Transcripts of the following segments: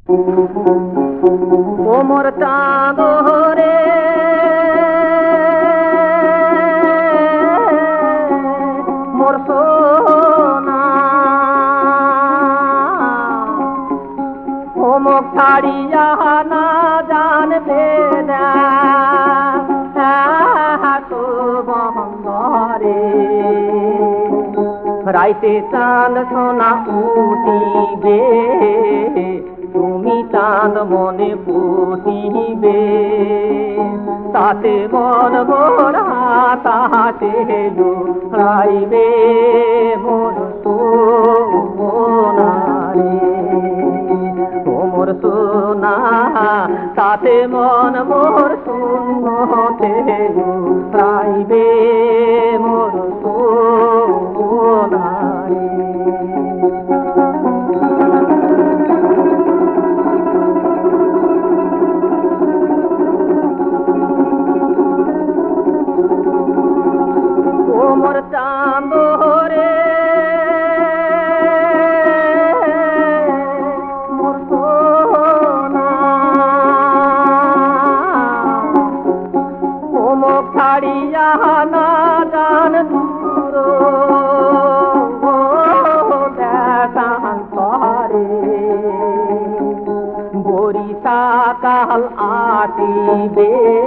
ওমর চাঁদ রে মোর সোনা ওমক ছাড়িয়া না জানবে বহরে রাইতে চাঁদ সোনা উঠিবে তুমি চাঁদ মনে পুতিবে তাতে মন মোর হাতে লুড়াইবে মোর সোনারে ও মোর সোনা তাতে মন মোর শূন্যতে লুড়াইবে মোর সোনারে মোর চাঁদ রে মোর সোনা ওমক ছাড়িয়া না জান দূর দেশান্তরে বরিশা কাল আসিবে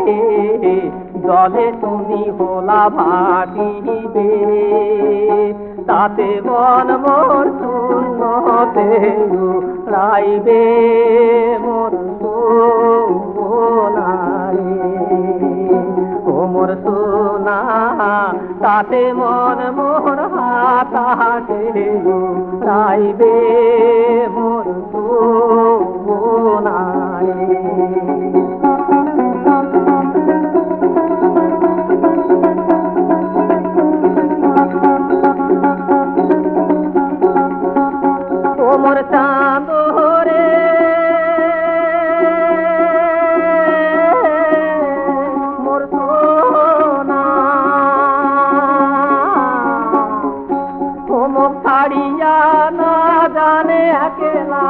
জলে তুমি হোলা ভাটিবে তাতে মন মোর শূন্যতে রাইবে মোর সোনারে ও মোর সোনা তাতে মন মোর হাতে রাইবে মোর সোনারে মোর চাঁদ রে মোর সোনা ওমক ছাড়িয়া না জানে একলা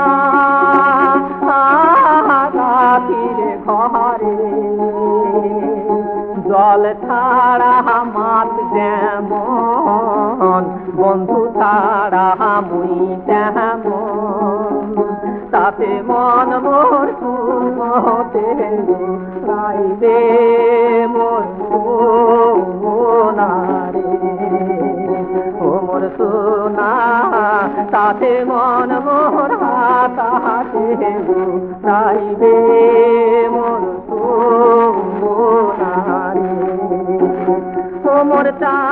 রাতিরে ঘরে জল ছাড়া মাত যেমন বন্ধু ছাড়া মুই তেমন তাতে মন মোর শূন্যতে রাইবে মোর সোনারে ও মোর সোনা তাতে মন মোর হাতে রাইবে মোর সোনারে ও মোর